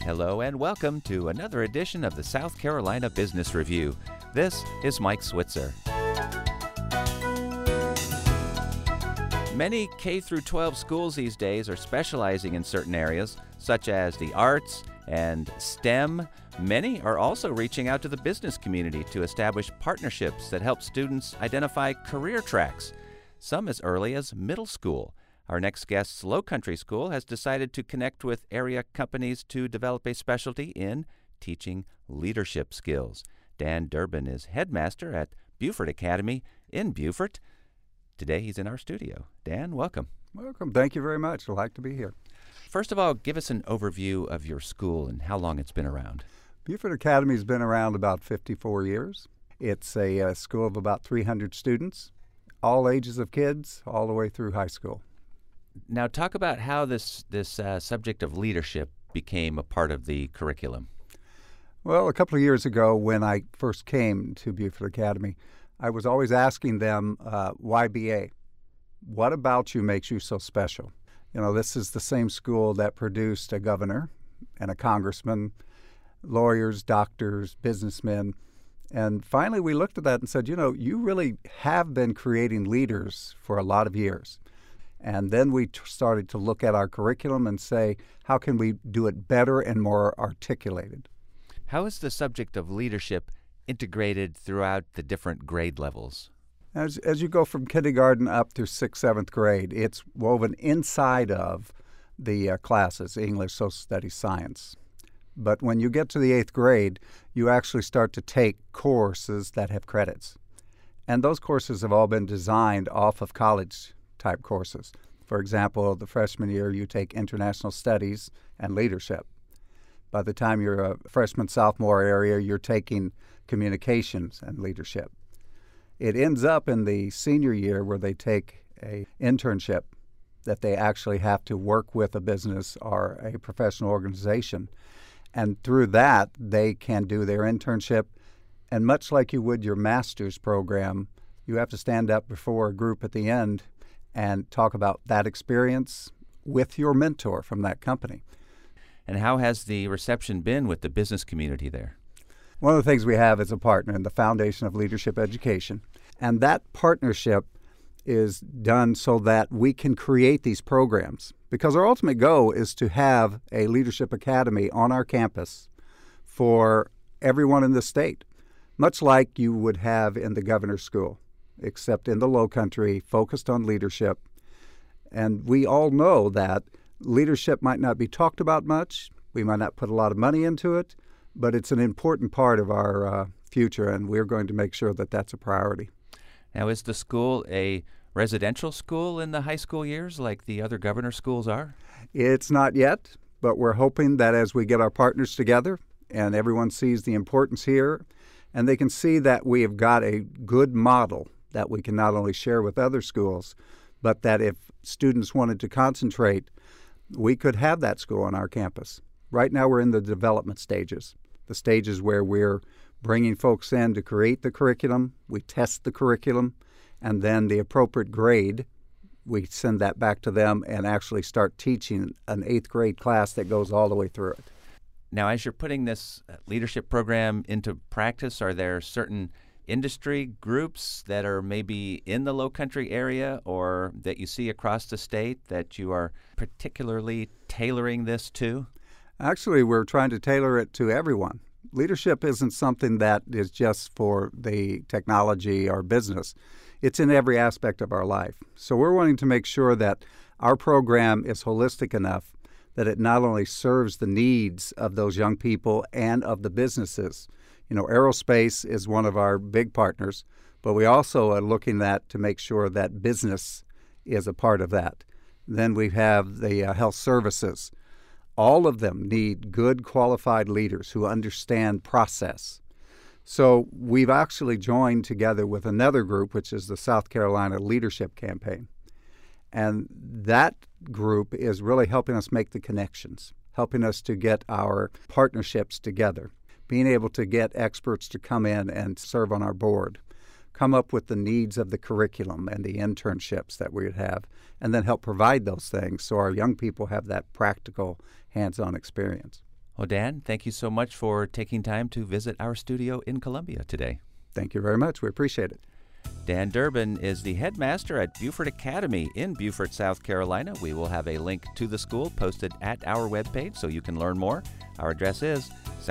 Hello and welcome to another edition of the South Carolina Business Review. This is Mike Switzer. Many K-12 schools these days are specializing in certain areas, such as the arts and STEM. Many are also reaching out to the business community to establish partnerships that help students identify career tracks, some as early as middle school. Our next guest's Low Country School has decided to connect with area companies to develop a specialty in teaching leadership skills. Dan Durbin is headmaster at Beaufort Academy in Beaufort. Today he's in our studio. Dan, welcome. Welcome. Thank you very much. I'd like to be here. First of all, give us an overview of your school and how long it's been around. Beaufort Academy has been around about 54 years. It's a school of about 300 students, all ages of kids, all the way through high school. Now, talk about how this subject of leadership became a part of the curriculum. Well, a couple of years ago when I first came to Beaufort Academy, I was always asking them, why BA? What about you makes you so special? You know, this is the same school that produced a governor and a congressman, lawyers, doctors, businessmen. And finally we looked at that and said, you know, you really have been creating leaders for a lot of years. And then we started to look at our curriculum and say, how can we do it better and more articulated? How is the subject of leadership integrated throughout the different grade levels? As you go from kindergarten up through 6th, 7th grade, it's woven inside of the classes, English, social studies, science. But when you get to the 8th grade, you actually start to take courses that have credits. And those courses have all been designed off of college-type courses. For example, the freshman year, you take international studies and leadership. By the time you're a freshman, sophomore area, you're taking communications and leadership. It ends up in the senior year where they take an internship that they actually have to work with a business or a professional organization. And through that, they can do their internship. And much like you would your master's program, you have to stand up before a group at the end and talk about that experience with your mentor from that company. And how has the reception been with the business community there? One of the things we have is a partner in the Foundation of Leadership Education. And that partnership is done so that we can create these programs. Because our ultimate goal is to have a leadership academy on our campus for everyone in the state, much like you would have in the governor's school, except in the Low Country, focused on leadership. And we all know that leadership might not be talked about much. We might not put a lot of money into it, but it's an important part of our future, and we're going to make sure that that's a priority. Now, is the school a residential school in the high school years like the other governor schools are? It's not yet, but we're hoping that as we get our partners together and everyone sees the importance here, and they can see that we have got a good model that we can not only share with other schools, but that if students wanted to concentrate, we could have that school on our campus. Right now we're in the development stages, the stages where we're bringing folks in to create the curriculum, we test the curriculum, and then the appropriate grade, we send that back to them and actually start teaching an 8th grade class that goes all the way through it. Now, as you're putting this leadership program into practice, are there certain industry groups that are maybe in the Low Country area or that you see across the state that you are particularly tailoring this to? Actually, we're trying to tailor it to everyone. Leadership isn't something that is just for the technology or business. It's in every aspect of our life. So we're wanting to make sure that our program is holistic enough that it not only serves the needs of those young people and of the businesses. You know, aerospace is one of our big partners, but we also are looking at to make sure that business is a part of that. Then we have the health services. All of them need good, qualified leaders who understand process. So we've actually joined together with another group, which is the South Carolina Leadership Campaign. And that group is really helping us make the connections, helping us to get our partnerships together, being able to get experts to come in and serve on our board, come up with the needs of the curriculum and the internships that we would have, and then help provide those things so our young people have that practical, hands-on experience. Well, Dan, thank you so much for taking time to visit our studio in Columbia today. Thank you very much. We appreciate it. Dan Durbin is the headmaster at Beaufort Academy in Beaufort, South Carolina. We will have a link to the school posted at our webpage so you can learn more. Our address is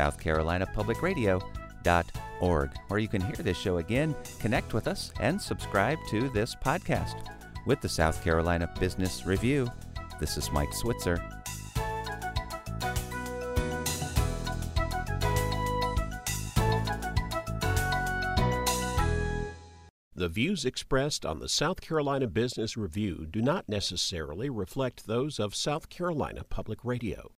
southcarolinapublicradio.org, where you can hear this show again, connect with us, and subscribe to this podcast. With the South Carolina Business Review, this is Mike Switzer. The views expressed on the South Carolina Business Review do not necessarily reflect those of South Carolina Public Radio.